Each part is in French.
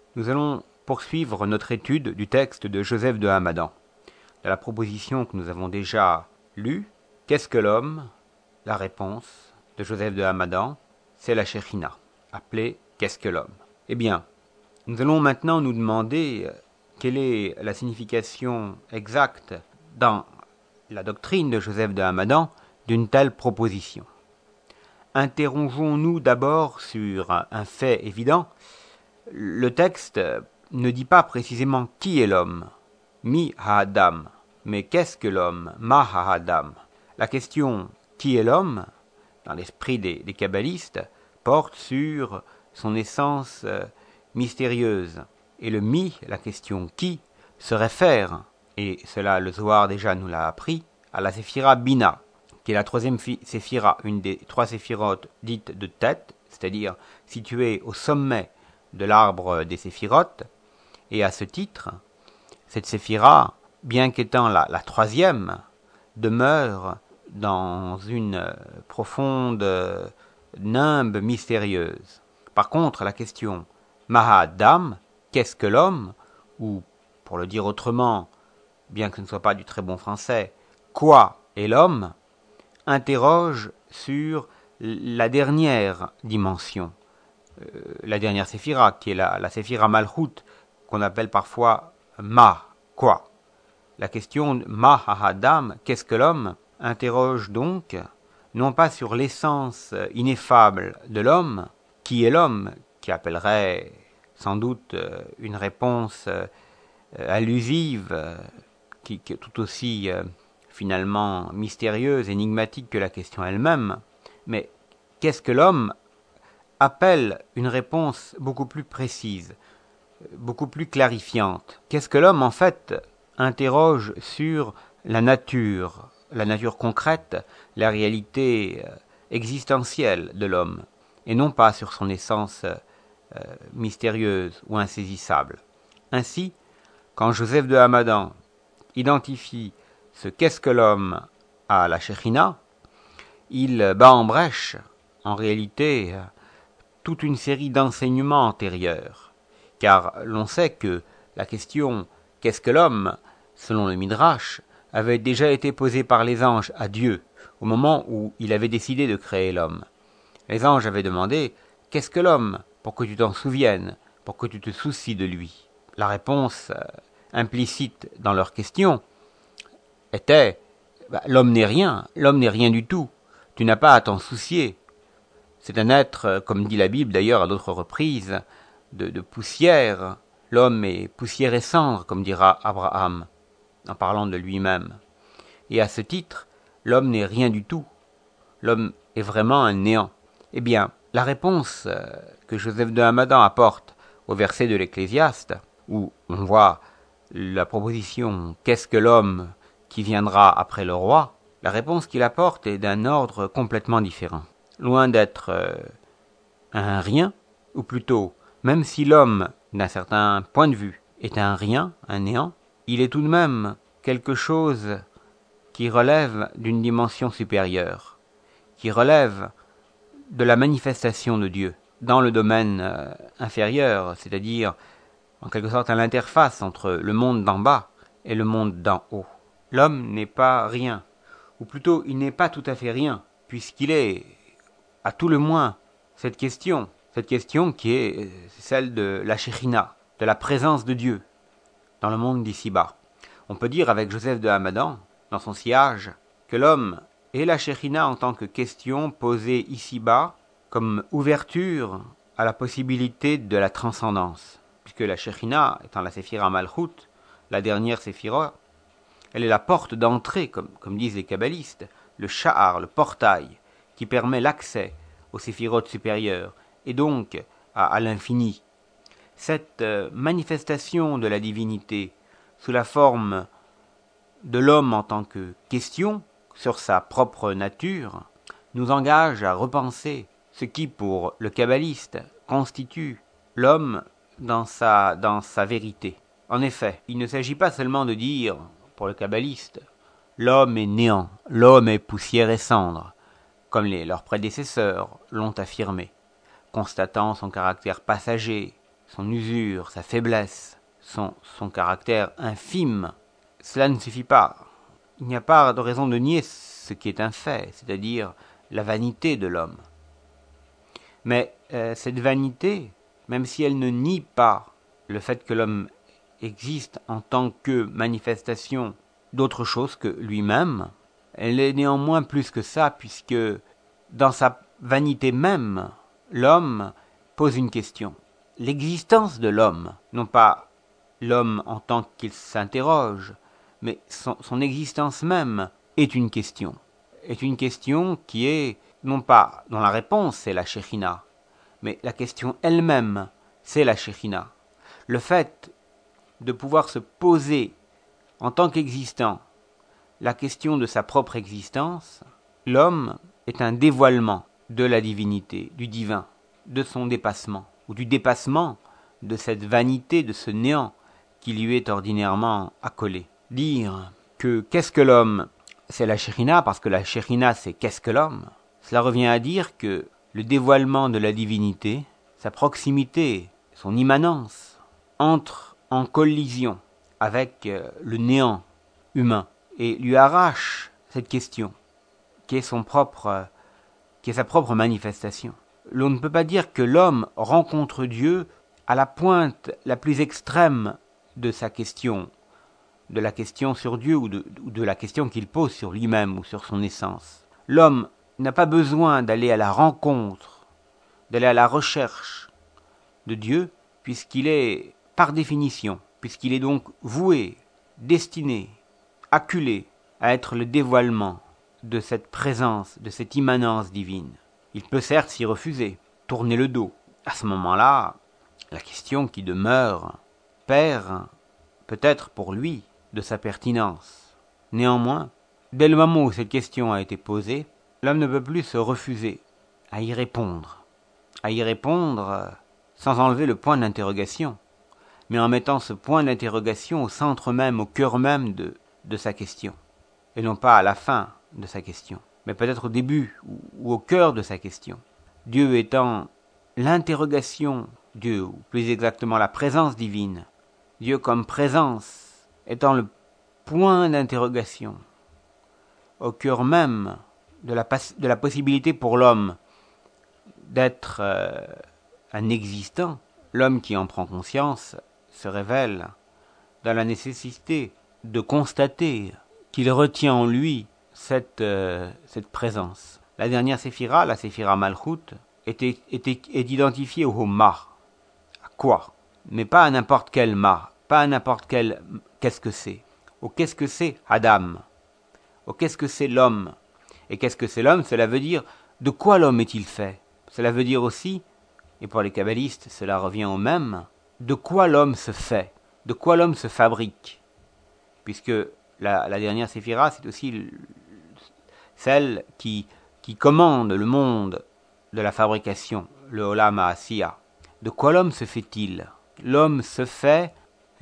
Nous allons poursuivre notre étude du texte de Joseph de Hamadan. De la proposition que nous avons déjà lue, qu'est-ce que l'homme? La réponse de Joseph de Hamadan, c'est la Shekhinah, appelée qu'est-ce que l'homme? Eh bien, nous allons maintenant nous demander quelle est la signification exacte dans la doctrine de Joseph de Hamadan d'une telle proposition. Interrogeons-nous d'abord sur un fait évident. Le texte ne dit pas précisément qui est l'homme, mi ha-adam, mais qu'est-ce que l'homme, ma ha-adam. La question qui est l'homme, dans l'esprit des kabbalistes, porte sur son essence mystérieuse. Et le mi, la question qui, se réfère, et cela le Zohar déjà nous l'a appris, à la séphira Bina, qui est la troisième séphira, une des trois séphirotes dites de tête, c'est-à-dire située au sommet de l'arbre des séphirotes. Et à ce titre, cette séphira, bien qu'étant la troisième, demeure dans une profonde nimbe mystérieuse. Par contre, la question Mahadam, qu'est-ce que l'homme? Ou, pour le dire autrement, bien que ce ne soit pas du très bon français, quoi est l'homme? Interroge sur la dernière dimension, la dernière séphira, qui est la séphira Malchut, qu'on appelle parfois Ma, quoi. La question Ma ha-adam, qu'est-ce que l'homme, interroge donc, non pas sur l'essence ineffable de l'homme, qui est l'homme, qui appellerait sans doute une réponse allusive, qui est tout aussi finalement mystérieuse, énigmatique que la question elle-même, mais qu'est-ce que l'homme appelle une réponse beaucoup plus précise, beaucoup plus clarifiante. Qu'est-ce que l'homme, en fait, interroge sur la nature concrète, la réalité existentielle de l'homme, et non pas sur son essence mystérieuse ou insaisissable. Ainsi, quand Joseph de Hamadan identifie ce qu'est-ce que l'homme à la Shekhinah, il bat en brèche, en réalité, toute une série d'enseignements antérieurs. Car l'on sait que la question « qu'est-ce que l'homme ?», selon le Midrash, avait déjà été posée par les anges à Dieu, au moment où il avait décidé de créer l'homme. Les anges avaient demandé « qu'est-ce que l'homme ? Pour que tu t'en souviennes, pour que tu te soucies de lui. » La réponse implicite dans leur question était l'homme n'est rien du tout, tu n'as pas à t'en soucier. C'est un être, comme dit la Bible d'ailleurs à d'autres reprises, de poussière. L'homme est poussière et cendre, comme dira Abraham, en parlant de lui-même. Et à ce titre, l'homme n'est rien du tout. L'homme est vraiment un néant. Eh bien, la réponse que Joseph de Hamadan apporte au verset de l'Ecclésiaste, où on voit la proposition « qu'est-ce que l'homme qui viendra après le roi ?», la réponse qu'il apporte est d'un ordre complètement différent. Loin d'être un rien, ou plutôt, même si l'homme, d'un certain point de vue, est un rien, un néant, il est tout de même quelque chose qui relève d'une dimension supérieure, qui relève de la manifestation de Dieu dans le domaine inférieur, c'est-à-dire en quelque sorte à l'interface entre le monde d'en bas et le monde d'en haut. L'homme n'est pas rien, ou plutôt il n'est pas tout à fait rien, puisqu'il est, à tout le moins, cette question qui est celle de la Shekhinah, de la présence de Dieu dans le monde d'ici-bas. On peut dire avec Joseph de Hamadan, dans son sillage, que l'homme est la Shekhinah en tant que question posée ici-bas comme ouverture à la possibilité de la transcendance. Puisque la Shekhinah, étant la séphira Malchut, la dernière séphira, elle est la porte d'entrée, comme disent les kabbalistes, le sha'ar, le portail, qui permet l'accès aux séphirotes supérieures, et donc à l'infini. Cette manifestation de la divinité, sous la forme de l'homme en tant que question, sur sa propre nature, nous engage à repenser ce qui, pour le kabbaliste, constitue l'homme dans sa vérité. En effet, il ne s'agit pas seulement de dire, pour le kabbaliste, l'homme est néant, l'homme est poussière et cendre, comme leurs prédécesseurs l'ont affirmé, constatant son caractère passager, son usure, sa faiblesse, son caractère infime, cela ne suffit pas. Il n'y a pas de raison de nier ce qui est un fait, c'est-à-dire la vanité de l'homme. Mais cette vanité, même si elle ne nie pas le fait que l'homme existe en tant que manifestation d'autre chose que lui-même, elle est néanmoins plus que ça, puisque dans sa vanité même, l'homme pose une question. L'existence de l'homme, non pas l'homme en tant qu'il s'interroge, mais son existence même est une question. Est une question qui est, non pas dont la réponse c'est la Shekhinah, mais la question elle-même c'est la Shekhinah. Le fait de pouvoir se poser en tant qu'existant la question de sa propre existence, l'homme est un dévoilement de la divinité, du divin, de son dépassement, ou du dépassement de cette vanité, de ce néant qui lui est ordinairement accolé. Dire que qu'est-ce que l'homme, c'est la Shekhinah, parce que la Shekhinah c'est qu'est-ce que l'homme, cela revient à dire que le dévoilement de la divinité, sa proximité, son immanence, entre en collision avec le néant humain et lui arrache cette question qui est sa propre manifestation. L'on ne peut pas dire que l'homme rencontre Dieu à la pointe la plus extrême de sa question, de la question sur Dieu ou de la question qu'il pose sur lui-même ou sur son essence. L'homme n'a pas besoin d'aller à la rencontre, d'aller à la recherche de Dieu, puisqu'il est, par définition, puisqu'il est donc voué, destiné, acculé à être le dévoilement de cette présence, de cette immanence divine. Il peut certes s'y refuser, tourner le dos. À ce moment-là, la question qui demeure perd, peut-être pour lui, de sa pertinence. Néanmoins, dès le moment où cette question a été posée, l'homme ne peut plus se refuser à y répondre sans enlever le point d'interrogation, mais en mettant ce point d'interrogation au centre même, au cœur même de sa question, et non pas à la fin de sa question, mais peut-être au début ou au cœur de sa question. Dieu étant l'interrogation, Dieu, ou plus exactement la présence divine, Dieu comme présence étant le point d'interrogation, au cœur même de la possibilité pour l'homme d'être un existant, l'homme qui en prend conscience se révèle dans la nécessité de constater qu'il retient en lui cette présence. La dernière séphira, la séphira Malchut, est identifiée au Ma. À quoi? Mais pas à n'importe quel Ma, pas à n'importe quel qu'est-ce que c'est. Au qu'est-ce que c'est Adam. Au qu'est-ce que c'est l'homme. Et qu'est-ce que c'est l'homme? Cela veut dire de quoi l'homme est-il fait? Cela veut dire aussi, et pour les kabbalistes cela revient au même, de quoi l'homme se fait, de quoi l'homme se fabrique. Puisque la dernière séphira, c'est aussi celle qui commande le monde de la fabrication, le Olam HaAsiya. De quoi l'homme se fait-il? L'homme se fait,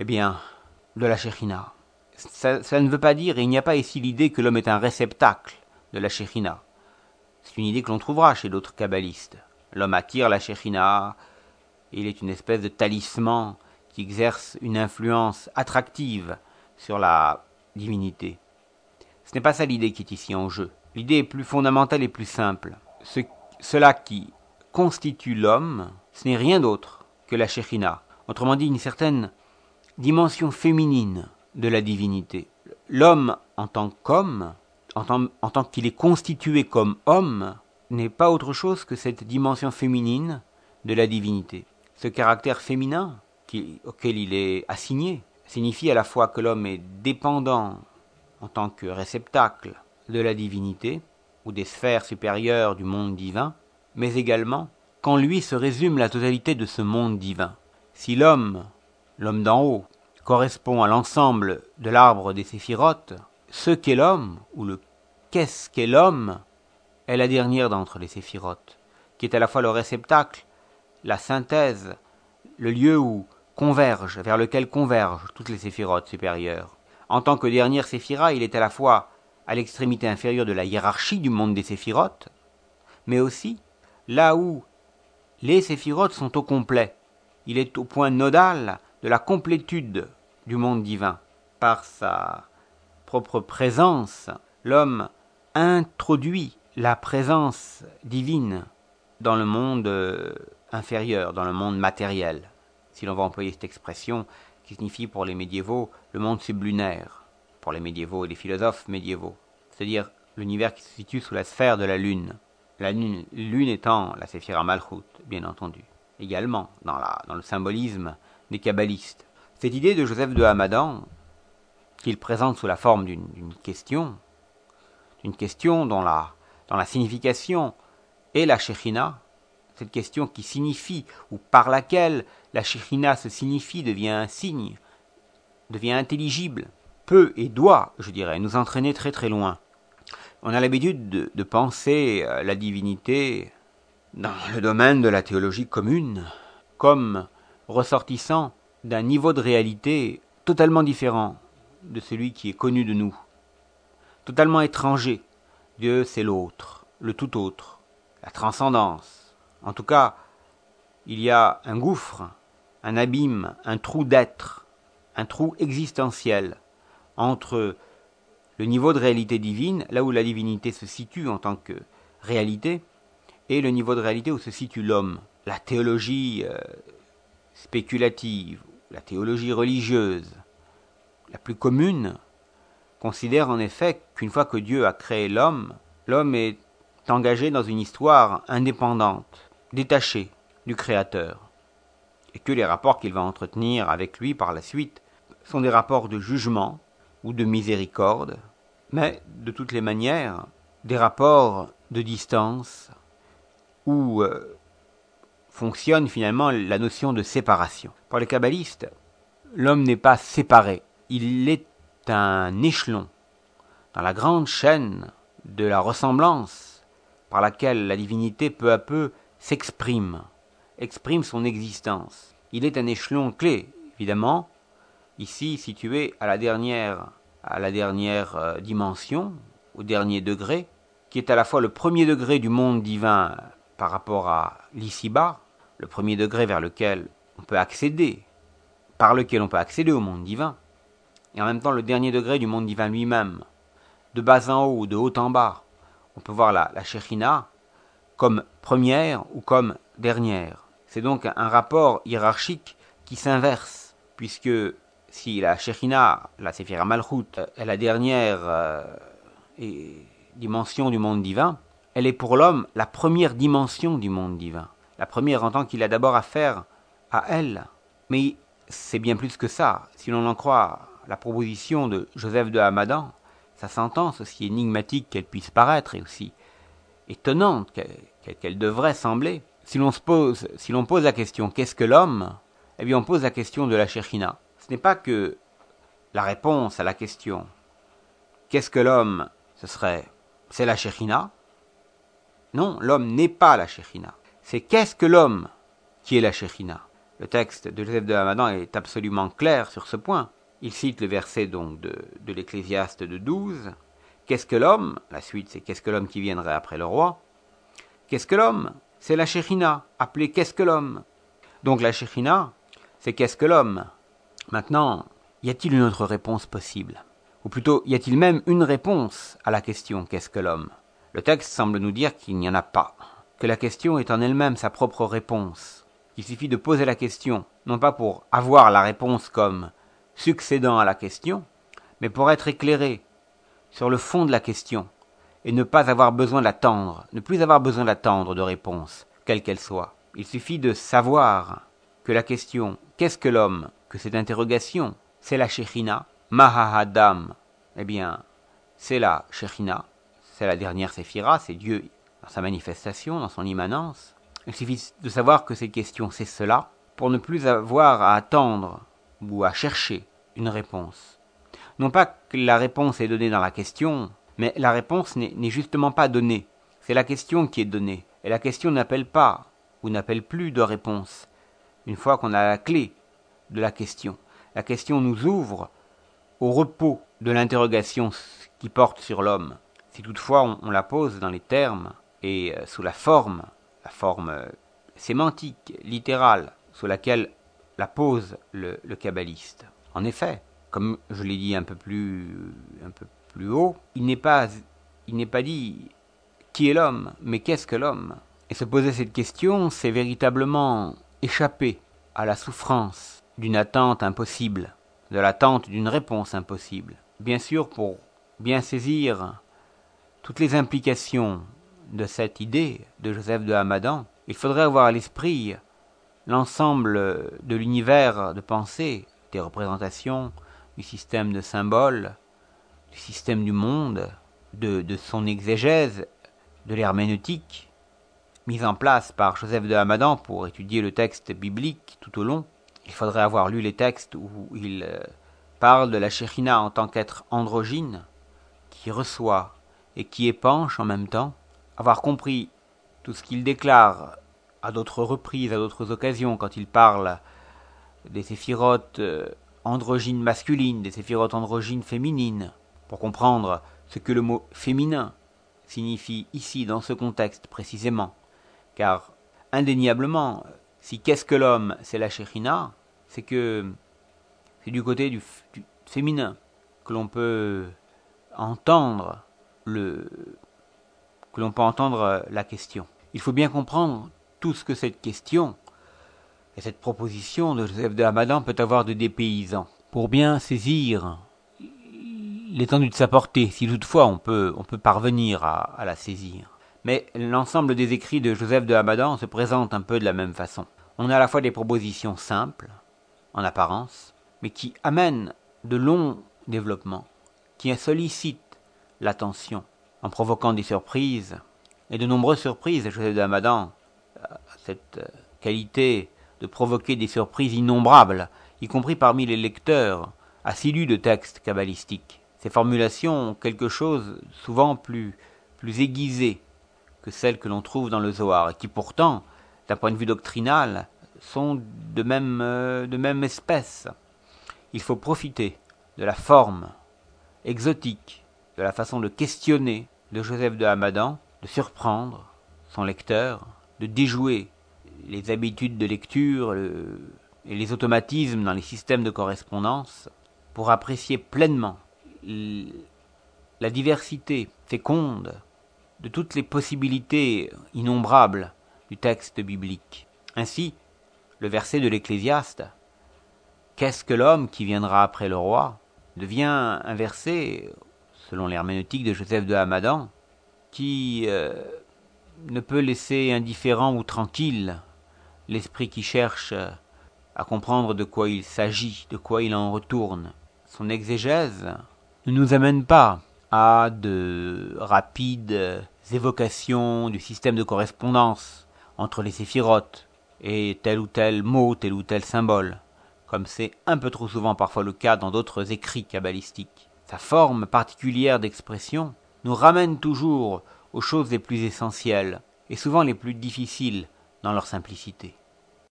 de la Shekhinah. Ça ne veut pas dire, et il n'y a pas ici l'idée que l'homme est un réceptacle de la Shekhinah. C'est une idée que l'on trouvera chez d'autres kabbalistes. L'homme attire la Shekhinah, et il est une espèce de talisman qui exerce une influence attractive sur la divinité. Ce n'est pas ça l'idée qui est ici en jeu. L'idée est plus fondamentale et plus simple. Cela qui constitue l'homme, ce n'est rien d'autre que la Shekhinah. Autrement dit, une certaine dimension féminine de la divinité. L'homme en tant qu'homme, en tant qu'il est constitué comme homme, n'est pas autre chose que cette dimension féminine de la divinité. Ce caractère féminin auquel il est assigné signifie à la fois que l'homme est dépendant en tant que réceptacle de la divinité ou des sphères supérieures du monde divin, mais également qu'en lui se résume la totalité de ce monde divin. Si l'homme d'en haut, correspond à l'ensemble de l'arbre des séphirotes, ce qu'est l'homme, ou le qu'est-ce qu'est l'homme, est la dernière d'entre les séphirotes, qui est à la fois le réceptacle, la synthèse, le lieu vers lequel convergent toutes les séphirotes supérieures. En tant que dernière séphira, il est à la fois à l'extrémité inférieure de la hiérarchie du monde des séphirotes, mais aussi là où les séphirotes sont au complet, il est au point nodal de la complétude du monde divin. Par sa propre présence, l'homme introduit la présence divine dans le monde inférieur, dans le monde matériel, si l'on va employer cette expression qui signifie pour les médiévaux le monde sublunaire, pour les médiévaux et les philosophes médiévaux, c'est-à-dire l'univers qui se situe sous la sphère de la lune. La lune étant la Séphira Malchut, bien entendu, également dans le symbolisme des kabbalistes. Cette idée de Joseph de Hamadan, qu'il présente sous la forme d'une question dont la signification est la Shekhinah, cette question qui signifie, ou par laquelle la Shekhinah se signifie, devient un signe, devient intelligible, peut et doit, je dirais, nous entraîner très très loin. On a l'habitude de penser la divinité dans le domaine de la théologie commune comme ressortissant d'un niveau de réalité totalement différent de celui qui est connu de nous, totalement étranger. Dieu, c'est l'autre, le tout autre, la transcendance. En tout cas, il y a un gouffre, un abîme, un trou d'être, un trou existentiel entre le niveau de réalité divine, là où la divinité se situe en tant que réalité, et le niveau de réalité où se situe l'homme. La théologie spéculative, la théologie religieuse, la plus commune, considère en effet qu'une fois que Dieu a créé l'homme, l'homme est engagé dans une histoire indépendante, détachée du Créateur, et que les rapports qu'il va entretenir avec lui par la suite sont des rapports de jugement ou de miséricorde, mais de toutes les manières, des rapports de distance où fonctionne finalement la notion de séparation. Pour les kabbalistes, l'homme n'est pas séparé, il est un échelon dans la grande chaîne de la ressemblance par laquelle la divinité peu à peu exprime son existence. Il est un échelon clé, évidemment, ici situé à la dernière dimension, au dernier degré, qui est à la fois le premier degré du monde divin par rapport à l'ici-bas, le premier degré vers lequel on peut accéder, par lequel on peut accéder au monde divin, et en même temps le dernier degré du monde divin lui-même, de bas en haut ou de haut en bas. On peut voir la Shekhinah comme première ou comme dernière. C'est donc un rapport hiérarchique qui s'inverse, puisque si la Shekhinah, la Séphira Malchut, est la dernière dimension du monde divin, elle est pour l'homme la première dimension du monde divin. La première en tant qu'il a d'abord affaire à elle. Mais c'est bien plus que ça. Si l'on en croit la proposition de Joseph de Hamadan, sa sentence, aussi énigmatique qu'elle puisse paraître et aussi étonnante qu'elle devrait sembler, si l'on pose la question qu'est-ce que l'homme, eh bien on pose la question de la Shekhinah. Ce n'est pas que la réponse à la question qu'est-ce que l'homme, c'est la Shekhinah. Non, l'homme n'est pas la Shekhinah. C'est qu'est-ce que l'homme qui est la Shekhinah. Le texte de Joseph de Hamadan est absolument clair sur ce point. Il cite le verset donc de l'Ecclésiaste de 12. Qu'est-ce que l'homme? La suite, c'est qu'est-ce que l'homme qui viendrait après le roi? Qu'est-ce que l'homme? C'est la Shekhinah, appelée qu'est-ce que l'homme? Donc la Shekhinah, c'est qu'est-ce que l'homme? Maintenant, y a-t-il une autre réponse possible? Ou plutôt, y a-t-il même une réponse à la question qu'est-ce que l'homme? Le texte semble nous dire qu'il n'y en a pas, que la question est en elle-même sa propre réponse. Il suffit de poser la question, non pas pour avoir la réponse comme succédant à la question, mais pour être éclairé sur le fond de la question, et ne plus avoir besoin d'attendre de réponse, quelle qu'elle soit. Il suffit de savoir que la question « qu'est-ce que l'homme ?» que cette interrogation, c'est la Shekhinah, Mahahadam, eh bien, c'est la Shekhinah, c'est la dernière Séphira, c'est Dieu dans sa manifestation, dans son immanence. Il suffit de savoir que cette question, c'est cela, pour ne plus avoir à attendre ou à chercher une réponse. Non pas que la réponse est donnée dans la question, mais la réponse n'est justement pas donnée. C'est la question qui est donnée. Et la question n'appelle pas ou n'appelle plus de réponse. Une fois qu'on a la clé de la question nous ouvre au repos de l'interrogation qui porte sur l'homme. Si toutefois on la pose dans les termes et sous la forme sémantique, littérale, sous laquelle la pose le kabbaliste. En effet, comme je l'ai dit un peu plus haut, il n'est pas dit qui est l'homme, mais qu'est-ce que l'homme? Et se poser cette question, c'est véritablement échapper à la souffrance d'une attente impossible, de l'attente d'une réponse impossible. Bien sûr, pour bien saisir toutes les implications de cette idée de Joseph de Hamadan, il faudrait avoir à l'esprit l'ensemble de l'univers de pensée, des représentations, du système de symboles, du système du monde, de son exégèse, de l'herméneutique, mise en place par Joseph de Hamadan pour étudier le texte biblique tout au long. Il faudrait avoir lu les textes où il parle de la Shekhinah en tant qu'être androgyne, qui reçoit et qui épanche en même temps, avoir compris tout ce qu'il déclare à d'autres reprises, à d'autres occasions, quand il parle des séphirotes androgynes masculines, des séphirotes androgynes féminines, pour comprendre ce que le mot féminin signifie ici dans ce contexte précisément. Car indéniablement, si qu'est-ce que l'homme, c'est la Shekhinah, c'est que c'est du côté du féminin que l'on peut entendre la question. Il faut bien comprendre tout ce que cette question et cette proposition de Joseph de Hamadan peut avoir de dépaysant. Pour bien saisir l'étendue de sa portée, si toutefois on peut parvenir à la saisir. Mais l'ensemble des écrits de Joseph de Hamadan se présente un peu de la même façon. On a à la fois des propositions simples, en apparence, mais qui amènent de longs développements, qui sollicitent l'attention, en provoquant des surprises, et de nombreuses surprises. Joseph de Hamadan a cette qualité de provoquer des surprises innombrables, y compris parmi les lecteurs assidus de textes kabbalistiques. Ces formulations ont quelque chose souvent plus aiguisé que celles que l'on trouve dans le Zohar, et qui pourtant, d'un point de vue doctrinal, sont de même espèce. Il faut profiter de la forme exotique, de la façon de questionner de Joseph de Hamadan, de surprendre son lecteur, de déjouer les habitudes de lecture et les automatismes dans les systèmes de correspondance, pour apprécier pleinement la diversité féconde de toutes les possibilités innombrables du texte biblique. Ainsi, le verset de l'Ecclésiaste « Qu'est-ce que l'homme qui viendra après le roi ?» devient un verset, selon l'herméneutique de Joseph de Hamadan, qui ne peut laisser indifférent ou tranquille l'esprit qui cherche à comprendre de quoi il s'agit, de quoi il en retourne. Son exégèse ne nous amène pas à de rapides évocations du système de correspondance entre les séphirotes et tel ou tel mot, tel ou tel symbole, comme c'est un peu trop souvent parfois le cas dans d'autres écrits kabbalistiques. Sa forme particulière d'expression nous ramène toujours aux choses les plus essentielles et souvent les plus difficiles dans leur simplicité.